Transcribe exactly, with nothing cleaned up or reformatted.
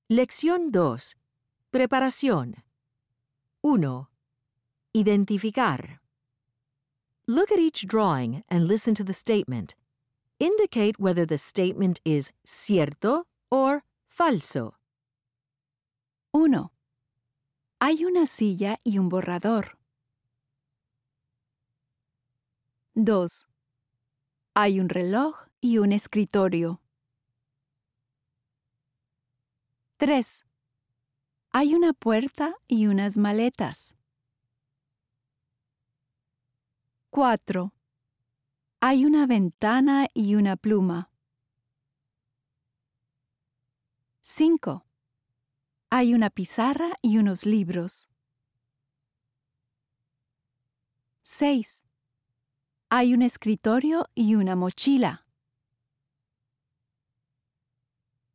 Lección dos. Preparación. uno. Identificar. Look at each drawing and listen to the statement. Indicate whether the statement is cierto or falso. uno. Hay una silla y un borrador. dos. Hay un reloj y un escritorio. tres. Hay una puerta y unas maletas. cuatro. Hay una ventana y una pluma. cinco. Hay una pizarra y unos libros. seis. Hay un escritorio y una mochila.